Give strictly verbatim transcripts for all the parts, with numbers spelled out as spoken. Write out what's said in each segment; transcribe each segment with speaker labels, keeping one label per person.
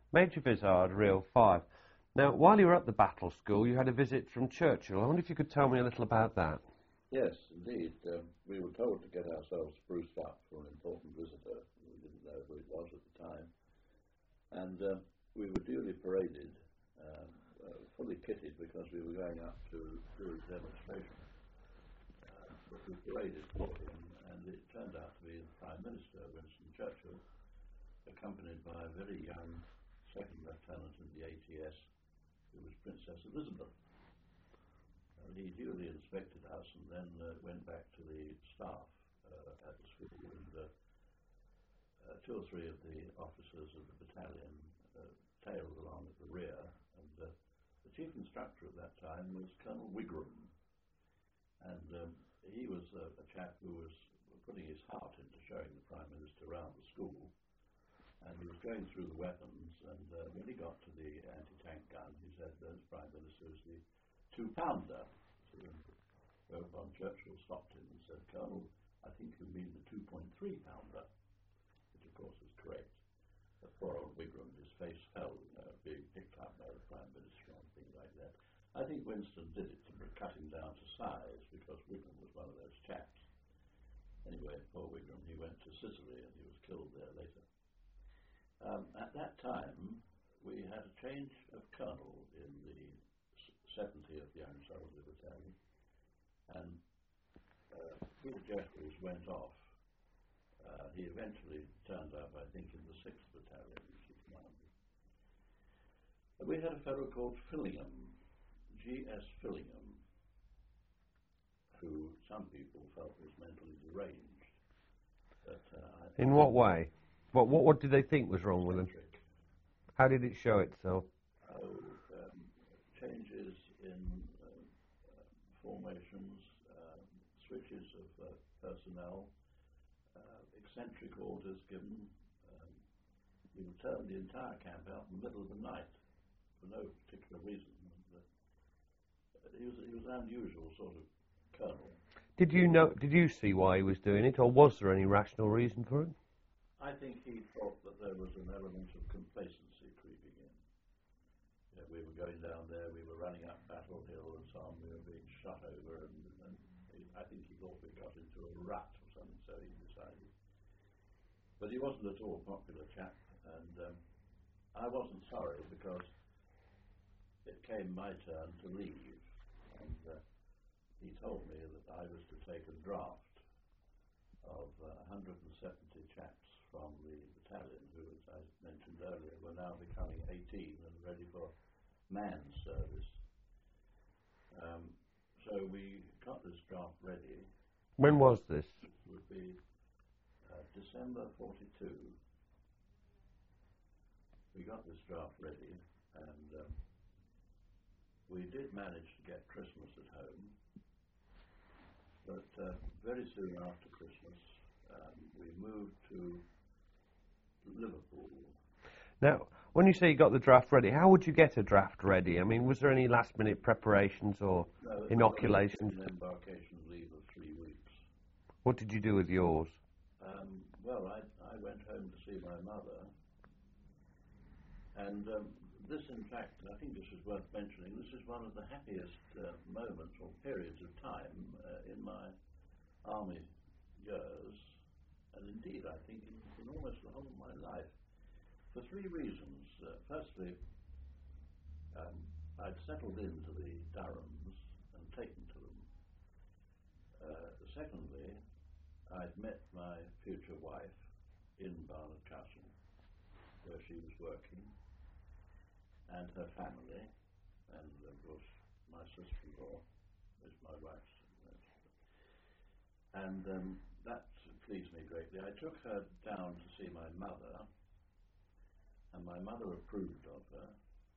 Speaker 1: Major Vizard, Real Five. Now, while you were at the Battle School, you had a visit from Churchill. I wonder if you could tell me a little about that.
Speaker 2: Yes, indeed. Um, we were told to get ourselves spruced up for an important visitor. We didn't know who it was at the time. And uh, we were duly paraded, uh, uh, fully kitted, because we were going up to do a demonstration. Uh, but we paraded for him, and it turned out to be the Prime Minister, Winston Churchill, accompanied by a very young second lieutenant in the A T S, who was Princess Elizabeth. Uh, he duly inspected us and then uh, went back to the staff uh, at the school, and uh, uh, two or three of the officers of the battalion uh, tailed along at the rear, and uh, the chief instructor at that time was Colonel Wigram, and um, he was uh, a chap who was putting his heart into showing the Prime Minister around the school. And he was going through the weapons, and uh, when he got to the anti-tank gun, he said, "There's Prime Minister, is the two-pounder." So, whereupon Churchill stopped him and said, "Colonel, I think you mean the two point three pounder," which of course was correct. But poor old Wigram, his face fell, you know, being picked up by the Prime Minister and things like that. I think Winston did it to cut him down to size, because Wigram was one of those chaps. Anyway, poor Wigram, he went to Sicily and he was killed there later. Um, at that time, we had a change of colonel in the seventieth Young Soldier Battalion, and uh, Peter Jeffries went off. Uh, he eventually turned up, I think, in the sixth Battalion, which he commanded. But we had a fellow called Fillingham, G S Fillingham, who some people felt was mentally deranged. But, uh,
Speaker 1: in what way? What, what what did they think was wrong with him?
Speaker 2: Eccentric.
Speaker 1: How did it show itself?
Speaker 2: Oh, um, changes in uh, uh, formations, uh, switches of uh, personnel, uh, eccentric orders given. Um, he would turn the entire camp out in the middle of the night for no particular reason. And, uh, he was he was an unusual sort of colonel.
Speaker 1: Did you know? Did you see why he was doing it, or was there any rational reason for it?
Speaker 2: I think he thought that there was an element of complacency creeping in. You know, we were going down there, we were running up Battle Hill and so on, we were being shot over, and, and he, I think he thought we got into a rut or something, so he decided. But he wasn't at all a popular chap, and um, I wasn't sorry, because it came my turn to leave, and uh, he told me that I was to take a draft of uh, one hundred seventy chaps from the battalion, who, as I mentioned earlier, were now becoming eighteen and ready for man service. Um, so we got this draft ready.
Speaker 1: When was this?
Speaker 2: It would be uh, December forty-two. We got this draft ready, and um, we did manage to get Christmas at home. But uh, very soon after Christmas, um, we moved to Liverpool.
Speaker 1: Now, when you say you got the draft ready, how would you get a draft ready? I mean, was there any last-minute preparations or
Speaker 2: no,
Speaker 1: inoculations?
Speaker 2: An embarkation leave of three weeks.
Speaker 1: What did you do with yours?
Speaker 2: Um, well, I, I went home to see my mother, and um, this, in fact, I think this is worth mentioning, this is one of the happiest uh, moments or periods of time uh, in my army years, and indeed, I think, in, in almost the whole of my life, for three reasons. Uh, firstly, um, I'd settled into the Durhams and taken to them. Uh, secondly, I'd met my future wife in Barnard Castle, where she was working, and her family, and of course my sister-in-law is my wife's. And um, that pleased me greatly. I took her down to see my mother, and my mother approved of her.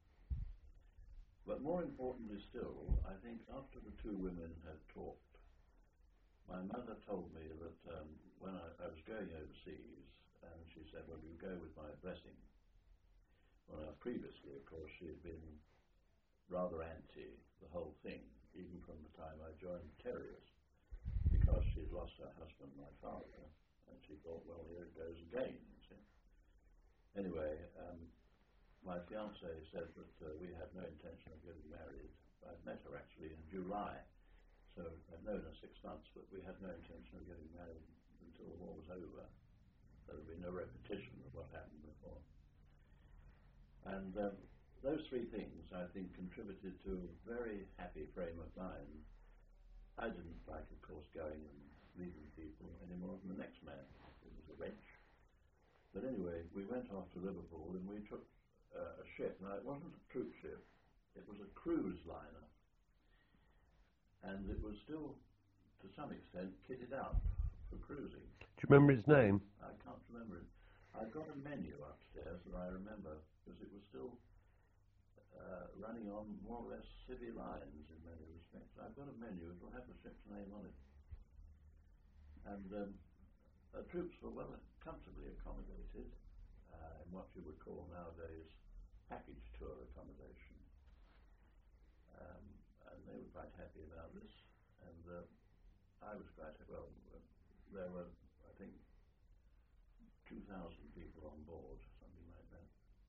Speaker 2: But more importantly still, I think after the two women had talked, my mother told me that um, when I, I was going overseas, and she said, "Well, you go with my blessing." Well, now, previously, of course, she had been rather anti the whole thing, even from the time I joined the Terriers, because she'd lost her husband, my father, and she thought, well, here it goes again, you see. Anyway, um, my fiancée said that uh, we had no intention of getting married. I'd met her actually in July, so I'd known her six months, but we had no intention of getting married until the war was over. There would be no repetition of what happened before. And um, those three things, I think, contributed to a very happy frame of mind. I didn't like, of course, going and leaving people any more than the next man. It was a wrench. But anyway, we went off to Liverpool and we took uh, a ship. Now, it wasn't a troop ship. It was a cruise liner. And it was still, to some extent, kitted out for cruising.
Speaker 1: Do you remember his name?
Speaker 2: I can't remember it. I've got a menu upstairs that I remember because it was still uh, running on more or less city lines in many respects. I've got a menu. It will have the ship's name on it. And um, the troops were well comfortably accommodated uh, in what you would call nowadays package tour accommodation. Um, and they were quite happy about this. And uh, I was quite, well, uh, there were, I think, two thousand people on board, something like that.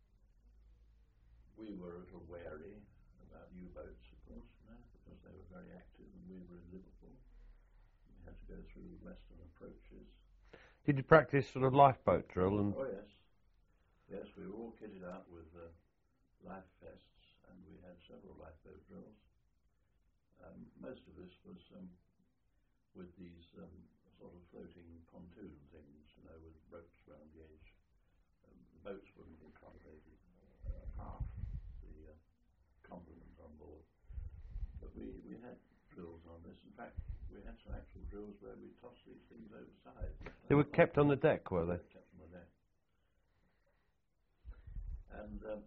Speaker 2: We were a little wary about U-boats, of course, you know, because they were very active and we were in Liverpool. We had to go through western approaches.
Speaker 1: Did you practice sort of lifeboat drill? And
Speaker 2: Oh, yes. Yes, we were all kitted out with uh, life vests and we had several lifeboat drills. Um, most of this was um, with these um, sort of floating pontoon things, you know, with ropes around the edge. Um, the boats wouldn't accommodate uh, half the uh, complement on board. But we, we had drills on this. In fact, we had some actual drills where we tossed these things overside.
Speaker 1: they were kept on the deck, were they?
Speaker 2: Kept on the deck. And um,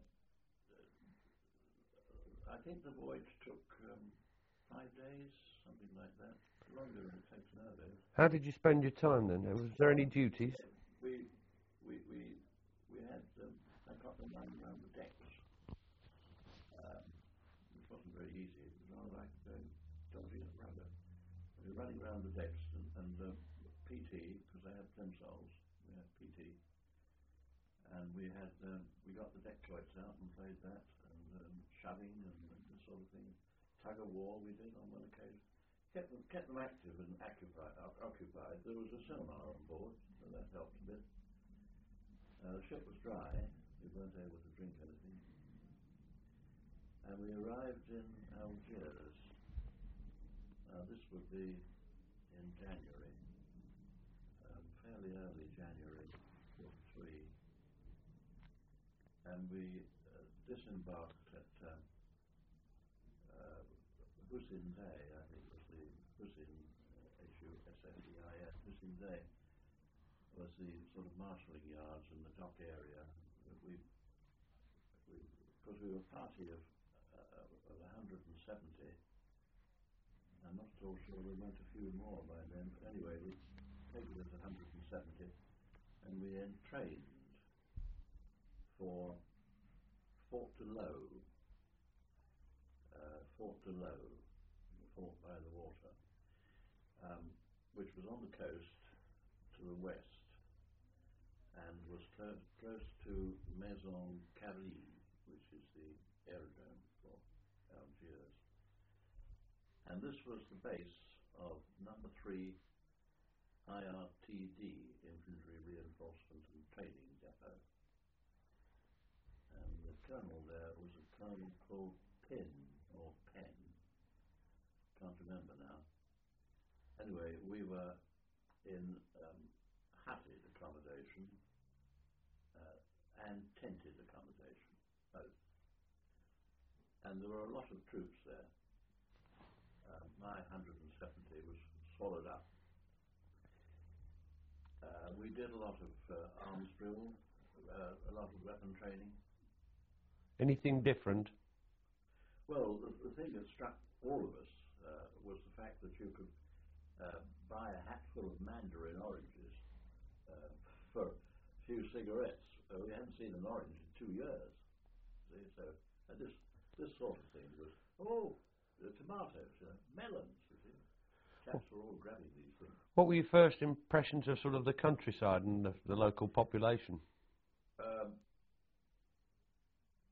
Speaker 2: I think the voyage took um, five days, something like that. Longer than it takes nowadays.
Speaker 1: How did you spend your time then? Was there any duties?
Speaker 2: We we we we had um, I got them running around the decks. Um, it wasn't very easy. It was rather like going dodgy and rubber. We were running around the decks and, and uh, P T, because they had plimsolls. We had P T, and we had um, we got the deck cloits out and played that, and um, shoving and, and this sort of thing. Tug of war we did on one occasion. Kept them, kept them active and occupied, occupied. There was a sonar on board, so that helped a bit. Uh, the ship was dry. We weren't able to drink anything. And we arrived in Algiers. Now, this would be in January, um, fairly early January, forty-three. And we uh, disembarked at um, uh, Hussein-Dey, I think was the Hussein, uh, H U S S E I N, Hussein-Dey was the sort of marshalling yards in the dock area. We, we, because we were a party of, uh, of one hundred seventy, I'm not at all sure we went a few more by then, but anyway, we take it as one hundred seventy, and we entrained for Fort de Laux, uh, Fort de Laux, the fort by the water, um, which was on the coast to the west and was close, close to Maison Carré, which is the aerodrome for Algiers. And this was the base of number three I R T D, Infantry Reinforcement and Training Depot. And the colonel there was a colonel called Pin, or Penn. Can't remember now. Anyway, we were in um, hutted accommodation uh, and tented accommodation, both. And there were a lot of troops there. Uh, my one hundred seventy was swallowed up. Uh, we did a lot of uh, arms drill, uh, a lot of weapon training.
Speaker 1: Anything different?
Speaker 2: Well, the, the thing that struck all of us uh, was the fact that you could uh, buy a hatful of mandarin oranges uh, for a few cigarettes. Uh, we hadn't seen an orange in two years. See, so uh, this this sort of thing was, oh, the tomatoes, uh, melons, you see. Chaps were all grabbing these things.
Speaker 1: What were your first impressions of sort of the countryside and the, the local population?
Speaker 2: Um,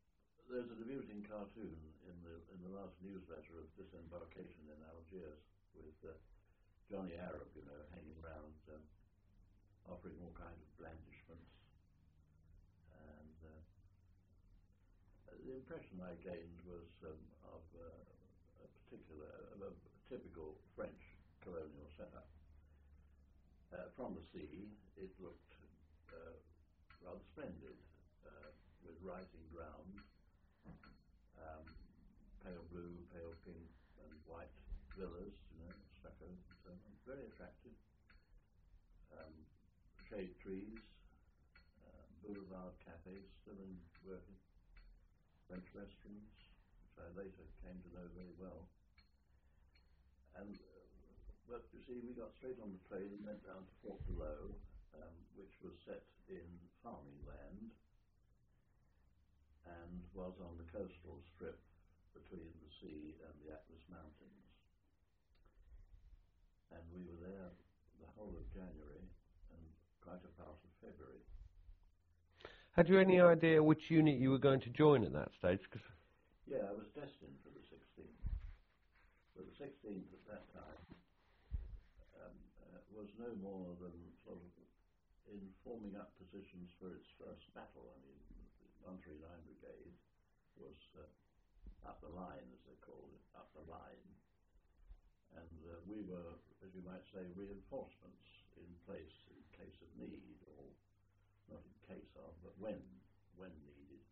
Speaker 2: there's a amusing cartoon in the in the last newsletter of disembarkation in Algiers with uh, Johnny Arab, you know, hanging around, um, offering all kinds of blandishments. And uh, the impression I gained was um, of uh, a particular, of a typical French colonial setup. Uh, from the sea, it looked uh, rather splendid, uh, with rising ground, um, pale blue, pale pink, and white villas, you know, stucco, so very attractive. Um, shade trees, uh, boulevard cafes still in working, French restaurants, which I later came to know very well. And uh, but you see, we got straight on the train and went down to Fort Below, um, which was set in farming land and was on the coastal strip between the sea and the Atlas Mountains. And we were there the whole of January and quite a part of February.
Speaker 1: Had you any idea which unit you were going to join at that stage? 'Cause
Speaker 2: yeah, I was destined for the sixteenth. But the sixteenth at that time um, uh, was no more than sort of in forming up positions for its first battle. I mean, the one three nine Brigade was uh, up the line, as they called it, up the line. And uh, we were, as you might say, reinforcements in place in case of need, or not in case of, but when, when needed.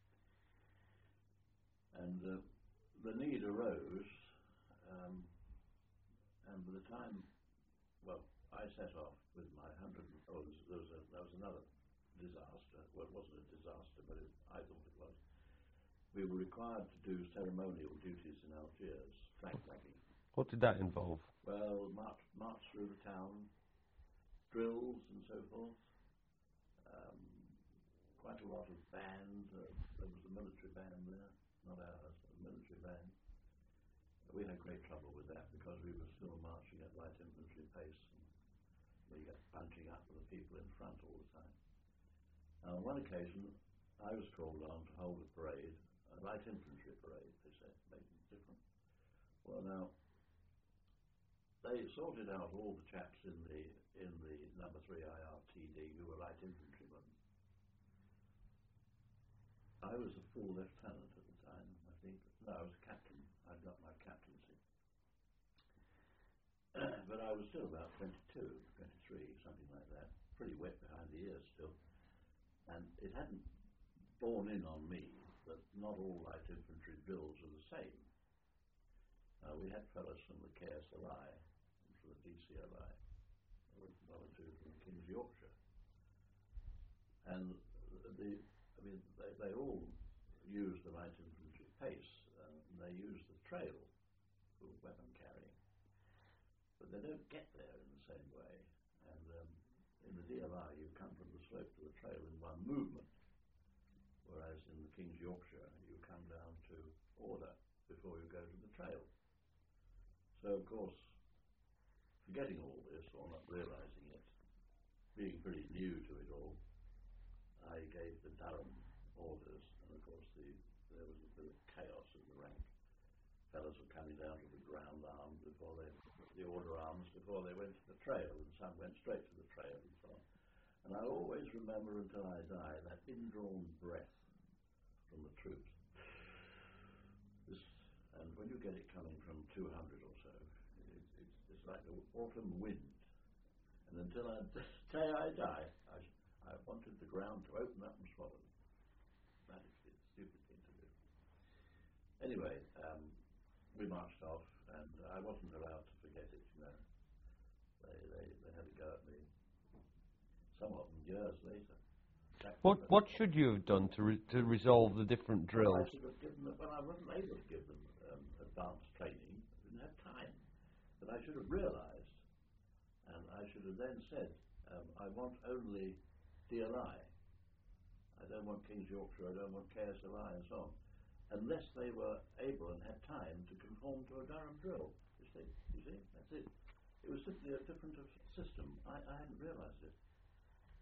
Speaker 2: And uh, the need arose, um, and by the time, well, I set off with my hundred. Oh, there was, a, there was another disaster. Well, it wasn't a disaster, but it, I thought it was. We were required to do ceremonial duties in Algiers, flag flagging.
Speaker 1: what did that involve?
Speaker 2: Well, march, march through the town, drills and so forth. Um, quite a lot of band. Uh, there was a military band there, not ours, but a military band. We had great trouble with that because we were still marching at light infantry pace, and we got bunching up with the people in front all the time. Now, on one occasion, I was called on to hold a parade, a light infantry parade, they said, making it different. Well, now, they sorted out all the chaps in the in the number three I R T D who were light infantrymen. I was a full lieutenant at the time, I think. No, I was a captain. I'd got my captaincy. But I was still about twenty-two, twenty-three, something like that. Pretty wet behind the ears still. And it hadn't borne in on me that not all light infantry drills are the same. Uh, we had fellows from the K S L I, and from the D C L I, one or two from King's Yorkshire. And the, I mean, they, they all use the light infantry pace, uh, and they use the trail for weapon carrying. But they don't get there in the same way. And um, in the D L I, you come from the slope to the trail in one movement, whereas in the King's Yorkshire, you come down to order before you go to the trail. So, of course, forgetting all this, or not realising it, being pretty new to it all, I gave the Durham orders, and of course the, there was a bit of chaos in the rank. Fellows were coming down to the ground arms before they, the order arms before they went to the trail, and some went straight to the trail and so on. And I always remember until I die that indrawn breath from the troops. This, and when you get it coming from two hundred or so, it, it's, it's like the autumn wind. And until I, the day I die, I, I wanted the ground to open up and swallow them. That is the stupid thing to do. Anyway, um, we marched off, and I wasn't allowed to forget it, you know. They, they, they had a go at me, some of them years later.
Speaker 1: What what should you have done to re to resolve the different drills?
Speaker 2: Well, I should have given them, well, I wasn't able to give them um, advanced training. I didn't have time. But I should have realised, and I should have then said, um, I want only D L I. I don't want King's Yorkshire, I don't want K S L I and so on, unless they were able and had time to conform to a Durham drill. You see, you see, that's it. It was simply a different system. I, I hadn't realised it.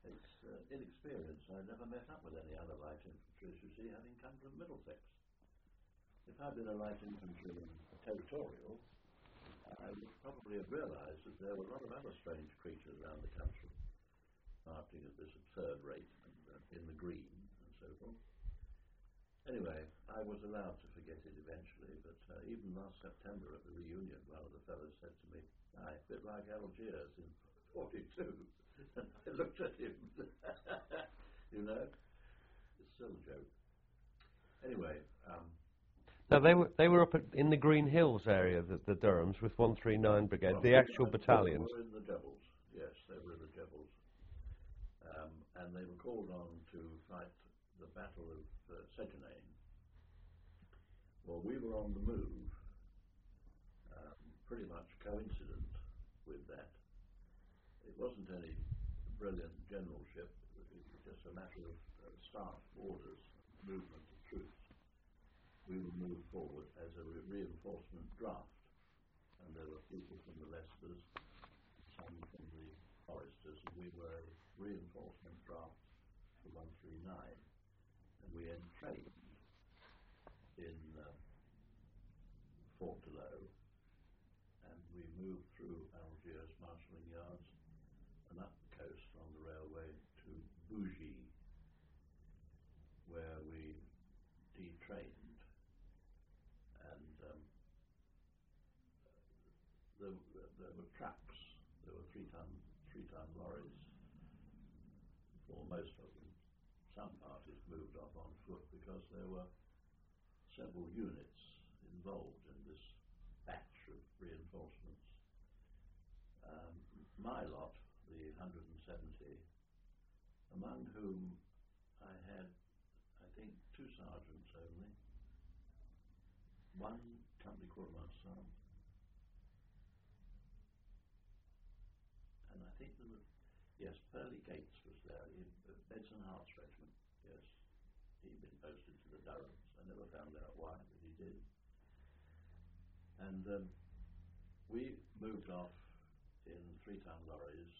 Speaker 2: It's uh, inexperience. I never met up with any other light infantry, as you see, having come from Middlesex. If I'd been a light infantry territorial, I would probably have realised that there were a lot of other strange creatures around the country, marching at this absurd rate and, uh, in the green and so forth. Anyway, I was allowed to forget it eventually, but uh, even last September at the reunion, one of the fellows said to me, "Aye, a bit like Algiers in forty-two." And I looked at him, you know, it's still a joke. Anyway, um,
Speaker 1: now they were they were up at, in the Green Hills area, the, the Durhams, with one three nine Brigade, well, the actual battalions.
Speaker 2: They were in the Jebels, yes, they were in the Jebels, um, and they were called on to fight the Battle of uh, Sejanane. Well, we were on the move, um, pretty much coincident with that. It wasn't any brilliant generalship, it was just a matter of uh, staff orders, movement of troops. We would move forward as a re reinforcement draft, and there were people from the Leicesters, some from the Foresters, and we were a reinforcement draft for one three nine. And we entrained in uh, Fort de Laux, and we moved through Algiers marshalling yards and up the coast on the railway to Bougie, where we detrained, and um, there, there were trucks, there were three-ton three-ton lorries for most of them. Some parties moved off on foot because there were several units involved in this batch of reinforcements. Um, my lot, the one hundred seventy, among whom I had, I think, two sergeants only, one company quartermaster, and I think there was, yes, Pearly Gates was there, he, uh, Beds and Hearts Regiment, yes. He'd been posted to the Durhams. I never found out why, but he did. And um, we moved off in three-ton lorries,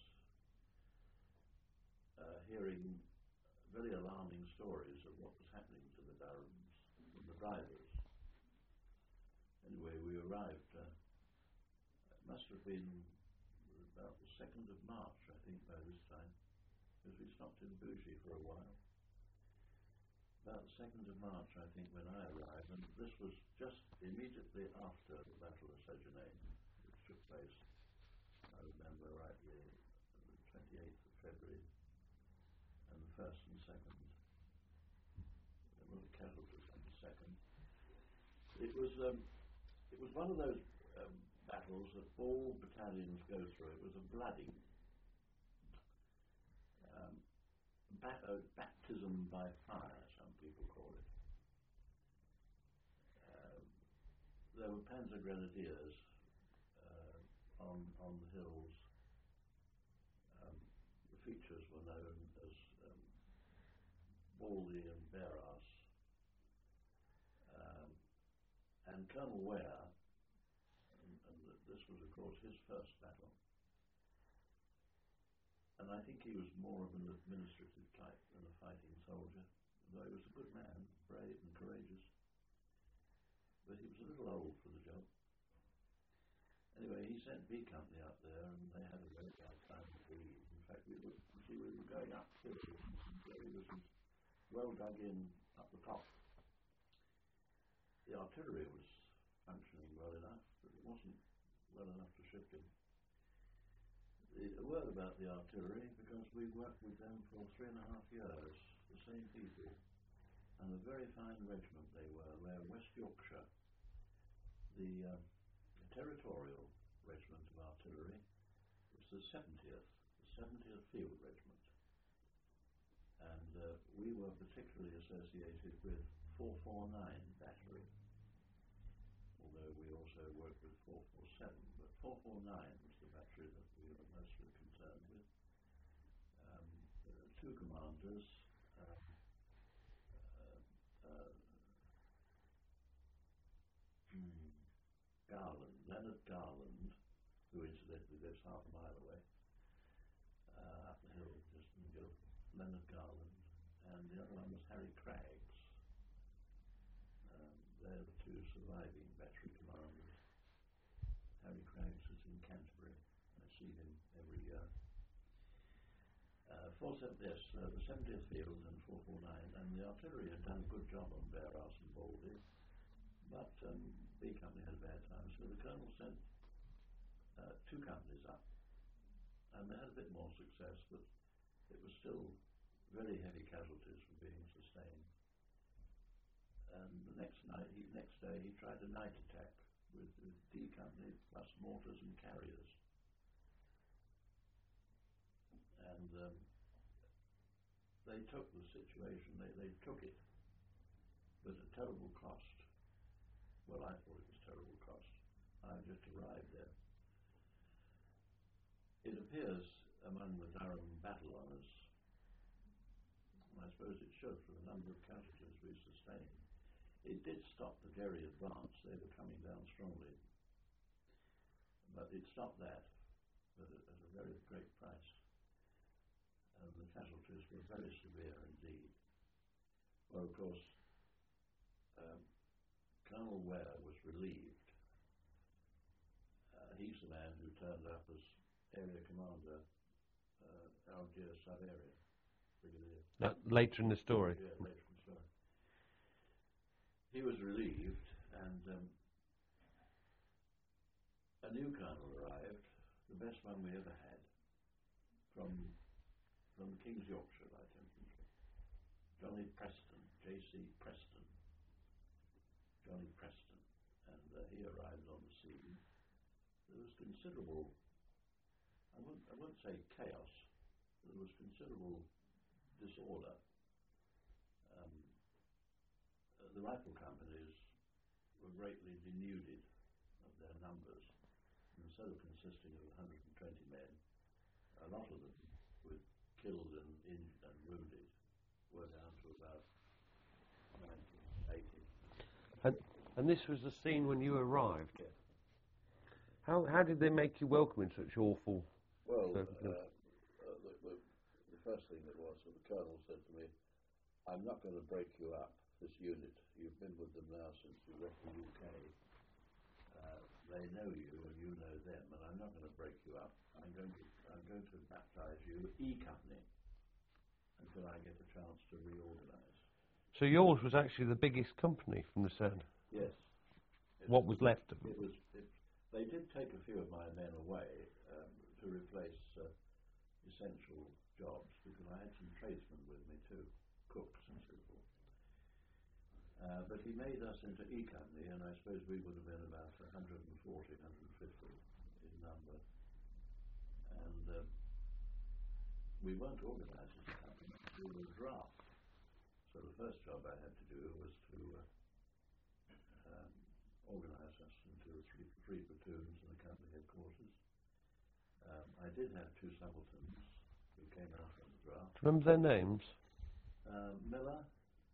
Speaker 2: uh, hearing very alarming stories of what was happening to the Durhams from the drivers. Anyway, we arrived, uh, it must have been about the second of March, I think, by this time, because we stopped in Bougie for a while. About the second of March, I think, when I arrived, and this was just immediately after the Battle of Sejanane, which took place, I remember rightly, the twenty-eighth of February, and the first and second. There were casualties on the second. It was, um, it was one of those um, battles that all battalions go through. It was a bloody um, bat uh, baptism by fire, some people call it. Uh, there were Panzer Grenadiers uh, on on the hills. Um, the features were known as um, Baldy and Beras, um, and Colonel Ware, and, and this was of course his first battle. And I think he was more of an administrative type than a fighting soldier, though he was a good man, brave and courageous. But he was a little old for the job. Anyway, he sent B Company up there, and they had a very bad time with the lead. In fact, we were, you see, we were going up hills, and Jerry was well dug in up the top. The artillery was functioning well enough, but it wasn't well enough to shift him. A word about the artillery, because we worked with them for three and a half years, the same people, and a very fine regiment they were. They're West Yorkshire. The, uh, the territorial regiment of artillery was the seventieth, the seventieth Field Regiment, and uh, we were particularly associated with four forty-nine Battery, although we also worked with four forty-seven, but four forty-nine was the battery that we were mostly concerned with. Um, there were two commanders, um, uh, uh, hmm, Garland, Leonard Garland, who incidentally lives half a mile away, uh, up the hill just in Guildford, Harry Craggs. Um, they're the two surviving battery commanders. Harry Craggs is in Canterbury. I see him every year. Uh, four seven, yes, uh, the seventieth Field and four forty-nine, and the artillery had done a good job on Bear Arse and Baldy, but um, B Company had a bad time, so the Colonel sent uh, two companies up, and they had a bit more success, but it was still very heavy casualties were being sustained. And the next night, he, next day, he tried a night attack with, with D Company plus mortars and carriers. And um, they took the situation, they, they took it, but at terrible cost. Well, I thought it was terrible cost. I just arrived there. It appears among the Durham battle honours, and I suppose it should for the number of casualties we sustained. It did stop the Derry advance, they were coming down strongly, but it stopped that, but at, at a very great price. And the casualties were very severe indeed. Well, of course, um, Colonel Ware was relieved. Uh, he's the man who turned up as area commander, uh, Algiers sub-area, brigadier.
Speaker 1: Uh, later in the story.
Speaker 2: Yeah, later in the story. He was relieved, and um, a new colonel arrived, the best one we ever had, from from King's Yorkshire Light Infantry, Johnny Preston, J C Preston, Johnny Preston, and uh, he arrived on the scene. There was considerable, I wouldn't, I wouldn't say chaos, but there was considerable disorder. Um, uh, the rifle companies were greatly denuded of their numbers. Instead of consisting of one hundred twenty men, a lot of them, with killed and injured and wounded, were down to about ninety, eighty.
Speaker 1: And, and this was the scene when you arrived?
Speaker 2: Yeah.
Speaker 1: How, how did they make you welcome in such awful
Speaker 2: Well, uh,
Speaker 1: circumstances?
Speaker 2: uh, the, the, the first thing that was, the Colonel said to me, I'm not going to break you up, this unit. You've been with them now since you left the U K. Uh, they know you and you know them, and I'm not going to break you up. I'm going to I'm going to baptise you E Company until I get a chance to reorganise.
Speaker 1: So yours was actually the biggest company from the sound?
Speaker 2: Yes. It
Speaker 1: What was left of
Speaker 2: It
Speaker 1: it?
Speaker 2: was. It, they did take a few of my men away um, to replace uh, essential jobs, because I had some tradesmen with me too, cooks and so forth. Uh, but he made us into E Company, and I suppose we would have been about one hundred forty, one hundred fifty in number. And uh, we weren't organised as a company, we were a draft. So the first job I had to do was to uh, um, organise us into three, three platoons in the company headquarters. Um, I did have two subalterns who came out on the draft.
Speaker 1: Do you remember their names?
Speaker 2: Uh, Miller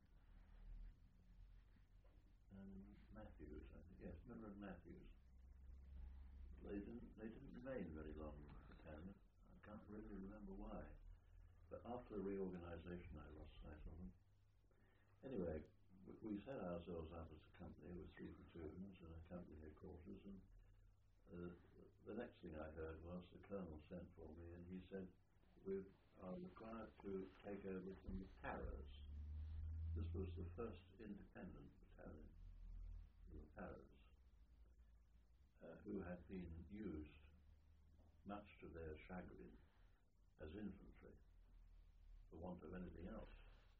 Speaker 2: and Matthews, I think. Yes, Miller and Matthews. They didn't. They didn't remain very long in the battalion. I can't really remember why. But after the reorganisation, I lost sight of them. Anyway, we, we set ourselves up as a company with three platoons and a company headquarters. And uh, the next thing I heard was the Colonel sent for me, and he said, "We are required to take over from the Paras." This was the first independent battalion, the Paras, uh, who had been used, much to their chagrin, as infantry, for want of anything else.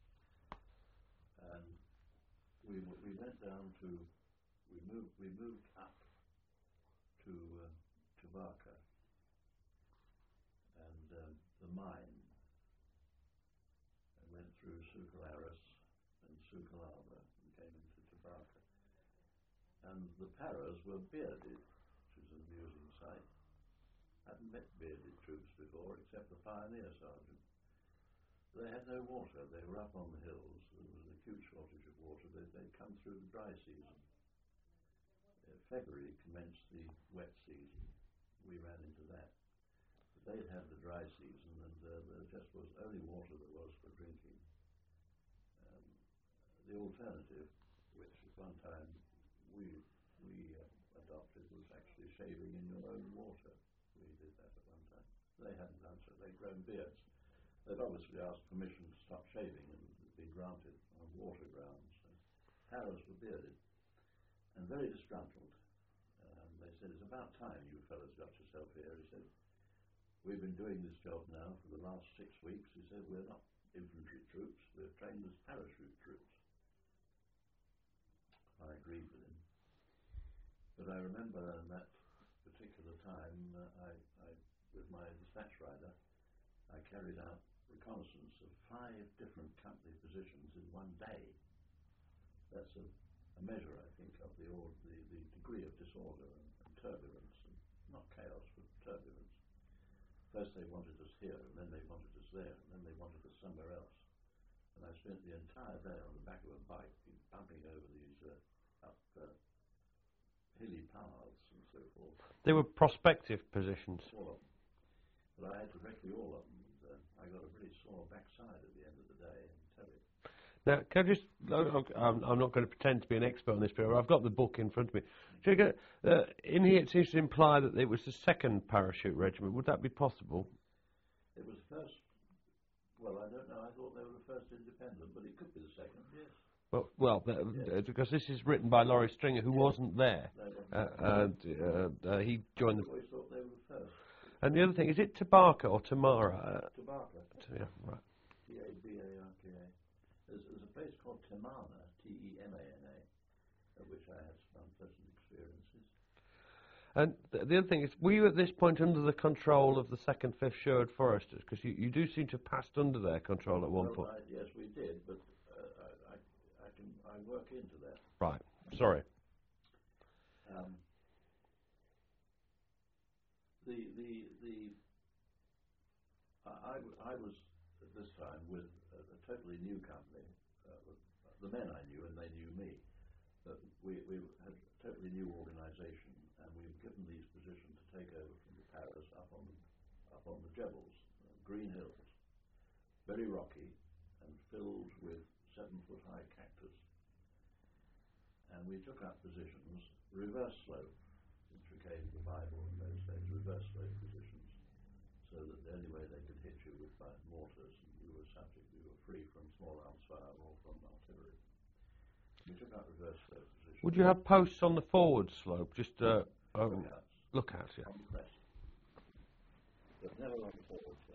Speaker 2: And we we went down to, we moved we moved up to uh, to Barca and um, the mine, and went through Sucalaris and Sucalaba and came into Tabarca. And the Paras were bearded, which was an amusing sight. Hadn't met bearded troops before, except the pioneer sergeant. They had no water. They were up on the hills. There was an acute shortage of water. They, they'd come through the dry season. Uh, February commenced the wet season. We ran into that. But they'd had the dry season, and uh, there just was only water there was for drinking. Um, the alternative, which at one time we we uh, adopted, was actually shaving in your own water. We did that at one time. They hadn't done so. They'd grown beards. They'd obviously asked permission to stop shaving, and it had been granted on water grounds. So Harris were bearded and very disgruntled. Um, they said, "It's about time you fellas got yourself here." He said, "We've been doing this job now for the last six weeks." He said, "We're not infantry troops. We're trained as parachute troops." I agreed with him. But I remember in that particular time, uh, I, I, with my dispatch rider, I carried out reconnaissance of five different company positions in one day. That's a, a measure, I think, of the, or, the, the degree of disorder and, and turbulence, and not chaos, but turbulence. First they wanted us here, and then they wanted us there, and then they wanted us somewhere else. And I spent the entire day on the back of a bike, bumping over these uh, up uh, hilly paths and so forth.
Speaker 1: They were prospective positions.
Speaker 2: All of them. But I had to recce all of them. And, uh, I got a pretty sore backside at the end of the day, I can tell you.
Speaker 1: Now, can I just, I'm, I'm not going to pretend to be an expert on this, but I've got the book in front of me. So you get, uh, in here it seems to imply that it was the second parachute regiment. Would that be possible?
Speaker 2: It was the first, well, I don't know, I thought they were the first independent, but it could be the second, yes.
Speaker 1: Well, well uh,
Speaker 2: yes.
Speaker 1: because this is written by Laurie Stringer, who
Speaker 2: yes.
Speaker 1: wasn't there.
Speaker 2: No,
Speaker 1: uh, and uh, uh, he joined
Speaker 2: I
Speaker 1: the...
Speaker 2: always thought they were the first.
Speaker 1: And the other thing, is it Tabaka or Tamara? Uh,
Speaker 2: Tabaka.
Speaker 1: yeah, right.
Speaker 2: T A B A R K A. There's, there's a place called Temana, T E M A N A, at which I had some unpleasant experiences.
Speaker 1: And th the other thing is, were you at this point under the control of the second, fifth Sherwood Foresters? Because you, you do seem to have passed under their control at one
Speaker 2: well,
Speaker 1: point.
Speaker 2: I, yes, we did, but uh, I, I, I can I work into that.
Speaker 1: Right. Sorry.
Speaker 2: Um, the the the I, I was at this time with a, a totally new company. Uh, the men I knew and they knew me. But we we had a totally new organisation, and we were given these positions to take over from the Paras up on the up on the Jebels, uh, green hills, very rocky and filled with seven foot high cactus. And we took up positions reverse slope, which became the Bible in those days, reverse slope positions, so that the only way they could hit you was by mortars, and we were subject, we were free from small arms fire or from artillery. We took up reverse slope positions.
Speaker 1: Would you have posts on the forward slope, just uh, um,
Speaker 2: lookouts,
Speaker 1: lookouts, yeah?
Speaker 2: on the crest, but never on the forward.